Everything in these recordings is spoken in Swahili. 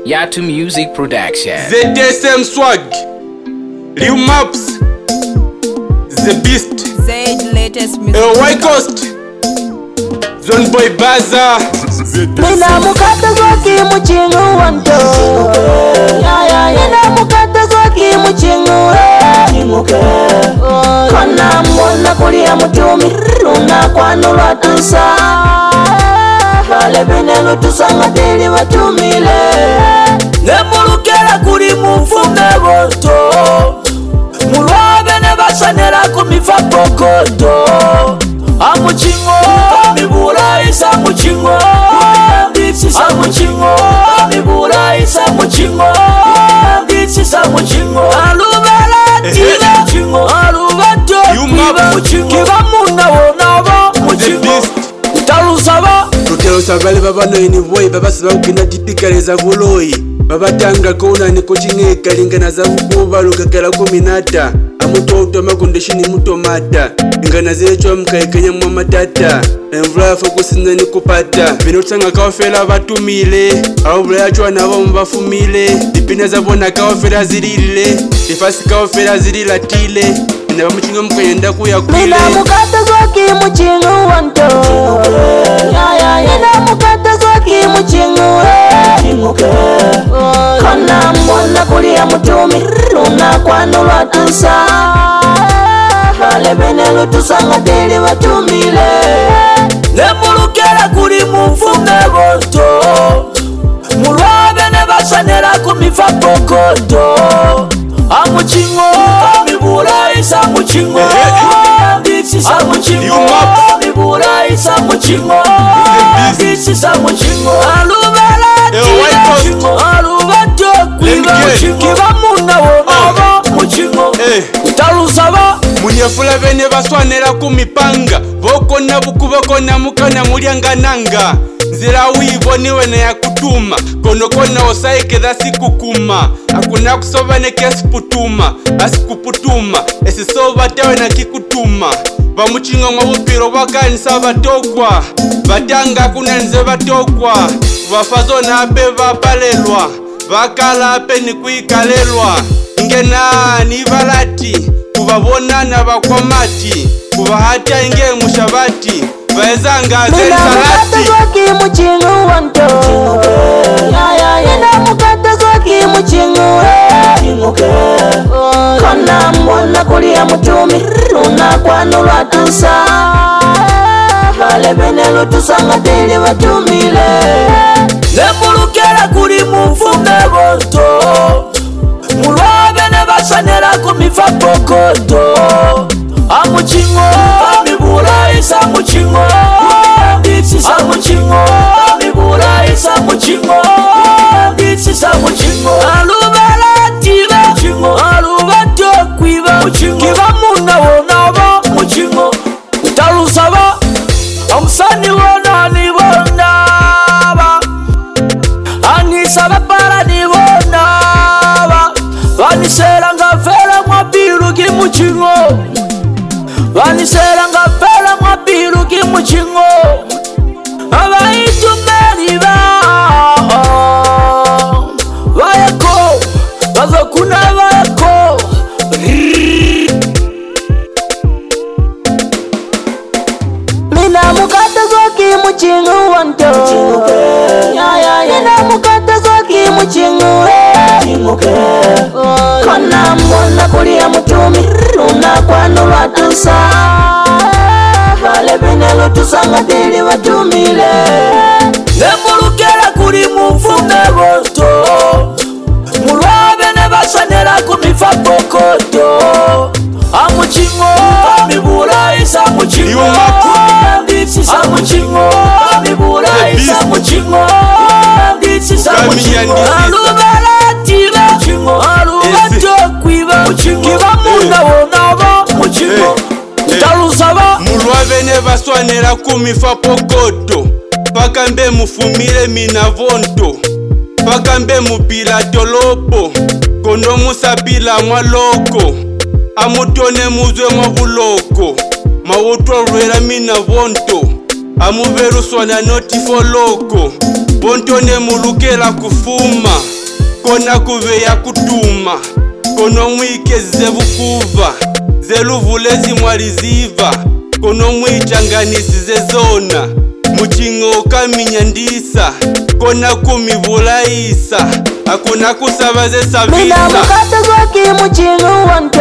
Yatu Music Production. ZSM Swag, Liu Maps, The Beast, Zed latest music. White Coast, Zone Boy Baza. Nina mukata zoki muchingu wanto. Nina mukata zoki muchingu. Kona mbona kulia mutumi Runa kwanu lwatusa Vale bine lutusa ngatili watumile Nemulukela kuli mumfunge boto Mulwabe ne basanela kumifa pokoto Amuchingo mibula isa muchingo Amuchingo mibula isa muchingo Nditsisa muchingo Alubala tila muchingo Alubato kwiba muchingo Kiba muna wonabo muchingo Utalusaba Tukelusabale babanoini boy babasiba ukina tipikaleza buloyi babatanga kona niko chingeka lingana za kuba lukakala kuminata amutoto makondeshini mutomata ingana zecho mkaikenya mwa matata emvula fokusina nikupata binotanga kawafela batumile awubula yacho nabo mbafumile dipina zabona kawafela zilile ifasi kawafela zililatile naba muchinga mukayenda kuyakwile Nina mukata zoki muchingu wanto Nina mukata zoki muchingu Kona mbona kulia mutumi Runa kwanu lwatusa Vale bine lutusa ngatili watumile Nemulukela kuli mumfunge boto Mulwabe ne basanela kumifa pokoto Amuchingo mibula isa muchingo Nditsisa muchingo mibula isa muchingo Nditsisa muchingo Alubala tila muchingo Alubato kwiba muchingo Kiba muna wonabo muchingo Utalusaba munyefula bene baswanela kumipanga bokona bukubakona mukana mulyangananga nzira wiboniwe na yakutuma kono kona osaikeza sikukuma akuna kusobane kesiputuma asikuputuma esisoba tewe na kikutuma bamuchinga mwa bupiro bakanisa batokwa batanga kuna nze batokwa bafazona ape bapalelwa bakala ape ni kuikalelwa ngena ni balati kubabonana bakwamati kubahata inge mushabati baezanga zeli salati Nina mukata zoki muchingu wanto Nina mukata zoki muchingu Kona mbona kulia mutumi Runa kwanu lwatusa Vale bine lutusa ngatili watumile Nemulukela kuli mumfunge boto Mulwabe ne basanela kumifa pokoto Amuchingo mibula isa muchingo Nditsisa muchingo mibula isa muchingo Nditsisa muchingo Alubala tila muchingo Alubato kwiba muchingo Kiba muna wonabo muchingo Utalusaba Amusani wona nibonaba Anisaba para nibonaba Vanisela ngafela mwabilu kimuchingo Vanisela ngafela mwabilu kimuchingo Abaitu meliba Vayako Vazokuna vayako Nina mukata zoki muchingu wanto Nina mukata zoki muchingu Kona mbona kulia mutumi Runa kwanu lwatusa Vale bine lutusa ngatili watumile Nemulukela kuli mumfunge boto Mulwabe ne basanela kumifa pokoto Amuchingo mibula isa muchingo Nditsisa muchingo mibula isa muchingo Nditsisa muchingo Alubala tila muchingo Alubato kwiba muchingo Kiba muna wonabo muchingo Utalusaba mulwabe ne baswanela kumifa pokoto pakambe mufumile minavonto pakambe mupila tolopo kono musapila mwaloko amutone muzwe mwa buloko mawutwa lwela minavonto amuveruswana noti foloko bontone mulukela kufuma kona kuveya kutuma kono mwikeze bukuva zeluvule zimwali ziva kono mwichanganisize zona muchingo kaminyandisa kona kumivulaisa akuna kusabaze savisa mina mukata goki muchingo wanto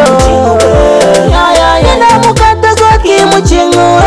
mina mukata goki muchingo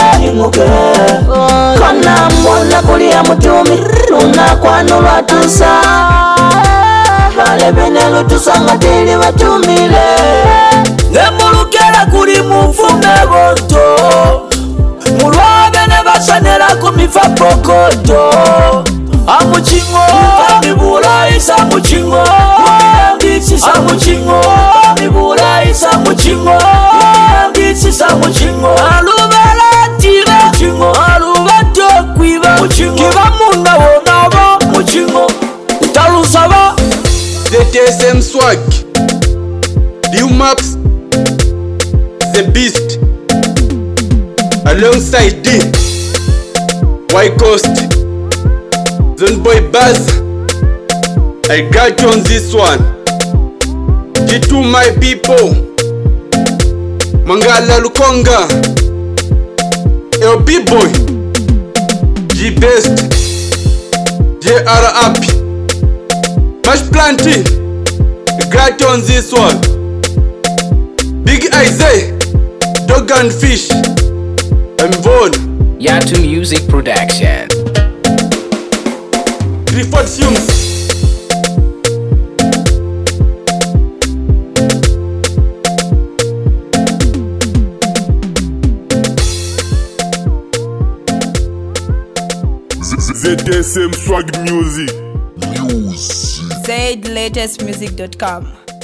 kona mbona kulia mutumi lunakwano lwatusa vale bene lutusanga tili batumile nemulukela kuli mufume bonto mulwabe ne basanela kumifa pokoto amuchingo mibulaisa muchingo amuchingo mibulaisa muchingo muchingo alubalatira muchingo alubatokwiba muchingo kiba munda wonabo muchingo utalusaba ZSM Swag Liu Maps The Beast alongside D White Coast Zone Boy Buzz I got you on this one G2 my people Mangala Lukonga LP Boy G Best JR Happy Mash Planty got you on this one Big Isaiah Dog and Fish I'm Vaughn Yatu Music Production. Clifford Fumes ZSM Swag Music. ZLatestmusic.com